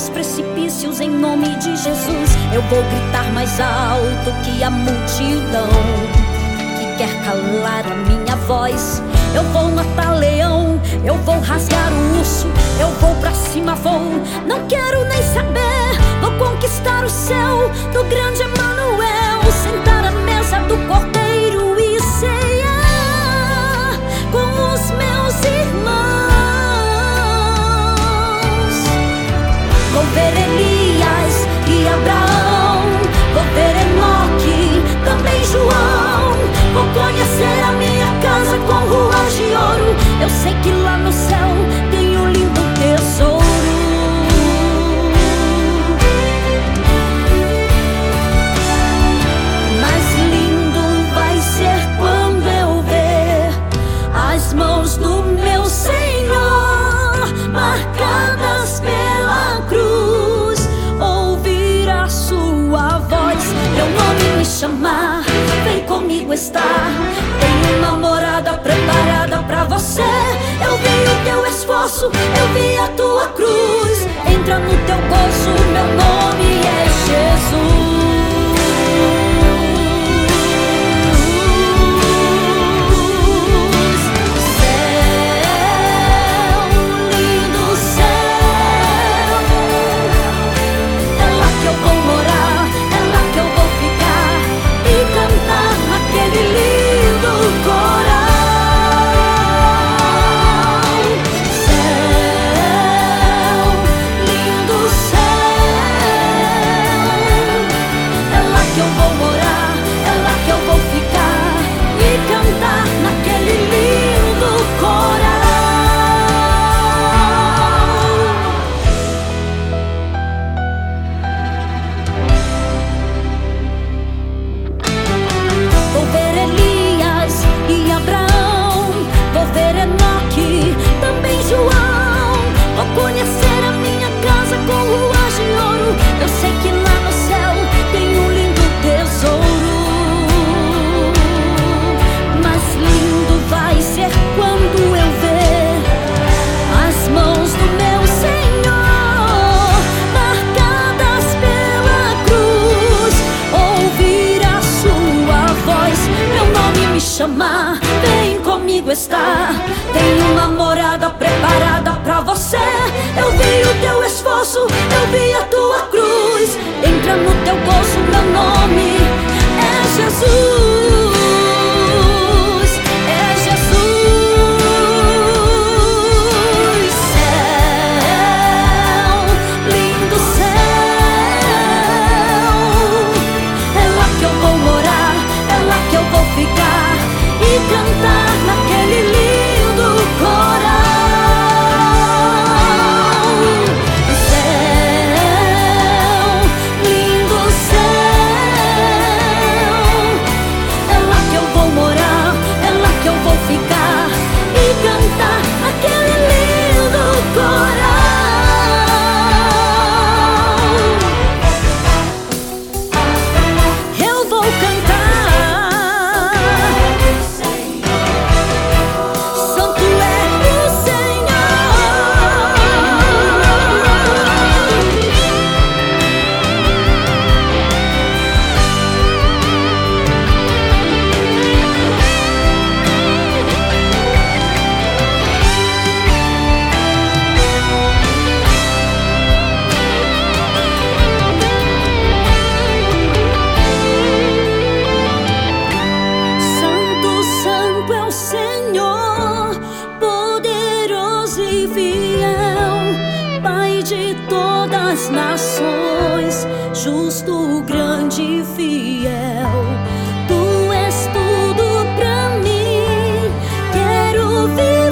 dos precipícios em nome de Jesus. Eu vou gritar mais alto que a multidão que quer calar a minha voz. Eu vou matar leão, eu vou rasgar o urso, eu vou pra cima, vou, não quero nem saber. Vou conquistar o céu do grande Emanuel, sentar à mesa do Cordeiro e ceiar com os meus irmãos. Vou ver Elias e Abraão, vou ver Enoque, também João. Vou conhecer a minha casa com ruas de ouro. Eu sei que lá no céu tem um lindo tesouro. Mais lindo vai ser quando eu ver as mãos do meu Senhor marcadas pela cruz, ouvir a sua voz, meu nome me chamar, vem comigo estar. Tem uma morada preparada pra você. Eu vi o teu esforço, eu vi a tua cruz. Entra no teu gozo, meu nome é Jesus. Conhecer a minha casa com ruas de ouro. Eu sei que lá no céu tem um lindo tesouro. Mas lindo vai ser quando eu ver as mãos do meu Senhor marcadas pela cruz, ouvir a sua voz, meu nome me chamar, vem comigo estar. Tem uma morada preparada pra você. Eu vi o teu esforço, eu vi a tua cruz. Entra no teu gozo, meu nome é Jesus. É Jesus. Céu, lindo céu, é lá que eu vou morar, é lá que eu vou ficar e cantar naquele lindo coral. Nações, justo, grande e fiel, tu és tudo pra mim. Quero viver